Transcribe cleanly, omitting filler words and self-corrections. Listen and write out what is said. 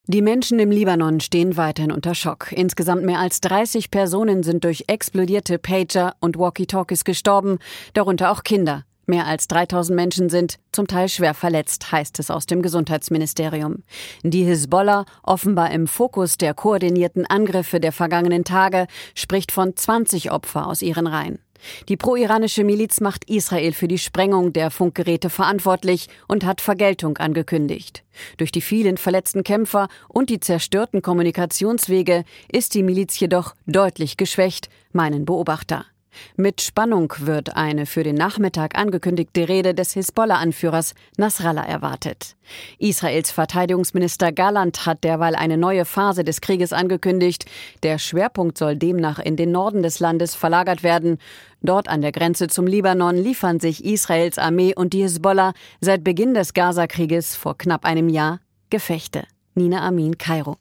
Die Menschen im Libanon stehen weiterhin unter Schock. Insgesamt mehr als 30 Personen sind durch explodierte Pager und Walkie-Talkies gestorben, darunter auch Kinder. Mehr als 3000 Menschen sind zum Teil schwer verletzt, heißt es aus dem Gesundheitsministerium. Die Hisbollah, offenbar im Fokus der koordinierten Angriffe der vergangenen Tage, spricht von 20 Opfer aus ihren Reihen. Die pro-iranische Miliz macht Israel für die Sprengung der Funkgeräte verantwortlich und hat Vergeltung angekündigt. Durch die vielen verletzten Kämpfer und die zerstörten Kommunikationswege ist die Miliz jedoch deutlich geschwächt, meinen Beobachter. Mit Spannung wird eine für den Nachmittag angekündigte Rede des Hisbollah-Anführers Nasrallah erwartet. Israels Verteidigungsminister Gallant hat derweil eine neue Phase des Krieges angekündigt. Der Schwerpunkt soll demnach in den Norden des Landes verlagert werden. Dort an der Grenze zum Libanon liefern sich Israels Armee und die Hisbollah seit Beginn des Gaza-Krieges vor knapp einem Jahr Gefechte. Nina Amin, Kairo.